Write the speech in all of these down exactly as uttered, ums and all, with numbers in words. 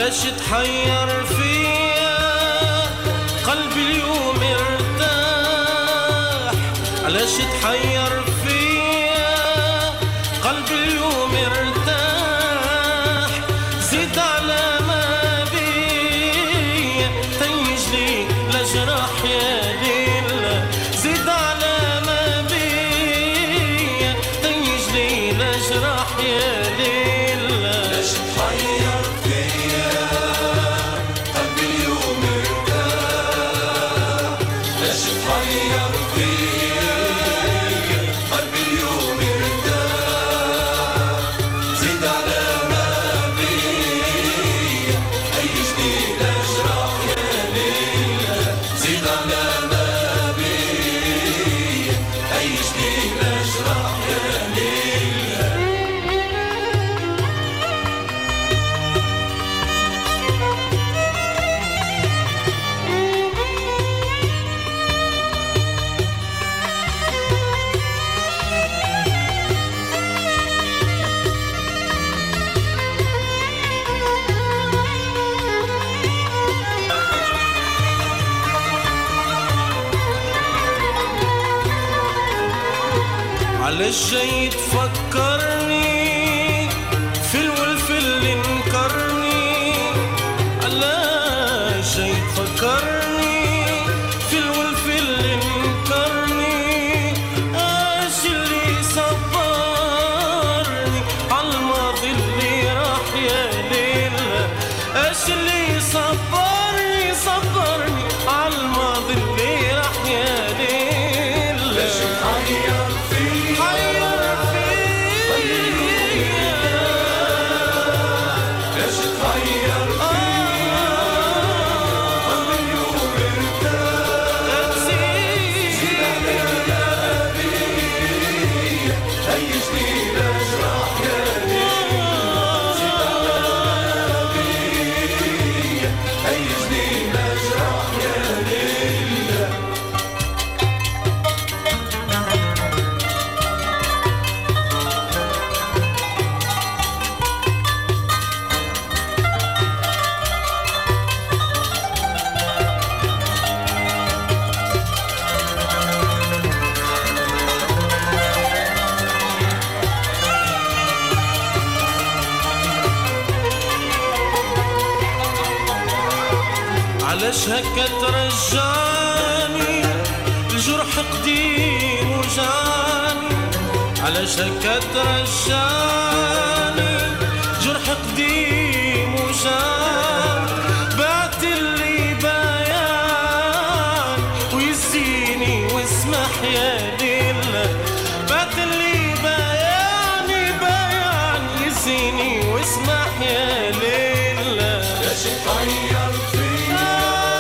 علاش تحير فيا قلبي اليوم ارتاح، علاش تحير فيا قلبي اليوم ارتاح، زيد على ما بيا تيج لي لجراح يا ليل، زيد على ما بيا تيج لي لجراح يا ليل. علاش تحير فيا قلبي اليوم ارتاح، علاش تحير فيا قلبي اليوم ارتاح، زيد على ما بيا عيش لي الأجراح يا ليل، زيد على ما بيا عيش لي الأجراح يا ليل. علاش جاي تفكرني في الولف اللي انكرني، علاش جاي تفكرني في الولف اللي انكرني، اش اللي صبرني عالماضي اللي راح يا ليل، اش اللي صبرني صبرني عالماضي اللي راح يا ليل. علاش تحير علاش هكا ترجعني الجرح قديم وجاني، علاش هكا ترجعني جرح قديم وجاني، بعت اللي بيان ويزيني واسمح يا ليل، بعت اللي بياني بيان يزيني واسمح يا ليل. علاش تحير فيا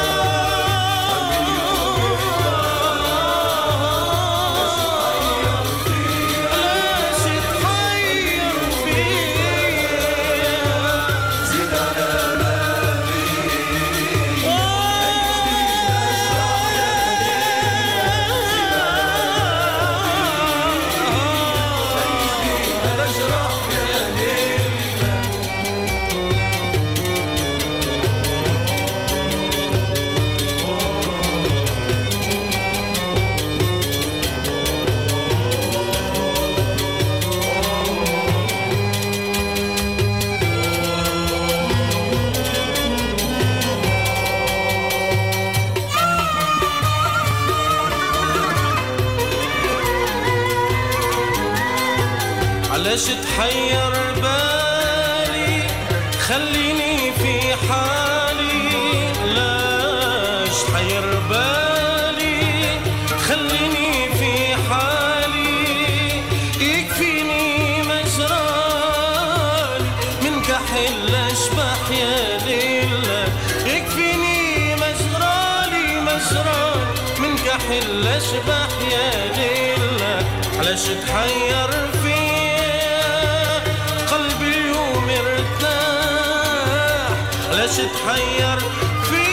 علاش تحير بالي خليني في حالي، علاش تحير بالي خليني في حالي، يكفيني مجرالي من كحل اشبح يا ليل، يكفيني مجرالي مجرالي من كحل اشبح يا ليل. علاش تحير فيا قلبي اليوم ارتاح، علاش تحير فيا